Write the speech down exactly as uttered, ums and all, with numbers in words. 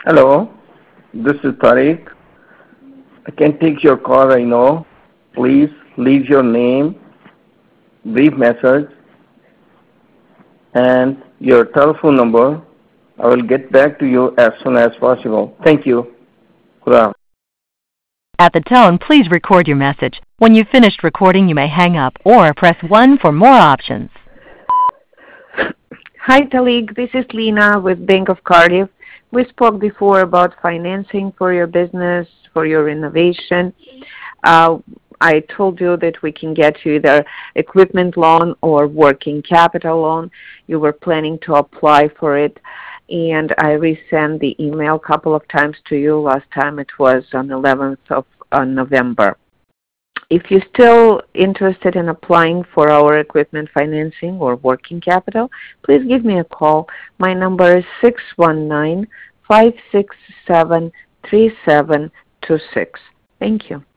Hello, this is Tariq. I can take your call right now. Please leave your name, brief message, and your telephone number. I will get back to you as soon as possible. Thank you. Khuda. At the tone, please record your message. When you've finished recording, you may hang up or press one for more options. Hi, Talik. This is Lena with Bank of Cardiff. We spoke before about financing for your business, for your renovation. Uh, I told you that we can get you either equipment loan or working capital loan. You were planning to apply for it, and I resent the email a couple of times to you. Last time it was on eleventh of uh, November. If you're still interested in applying for our equipment financing or working capital, please give me a call. My number is six one nine, five six seven, three seven two six. Thank you.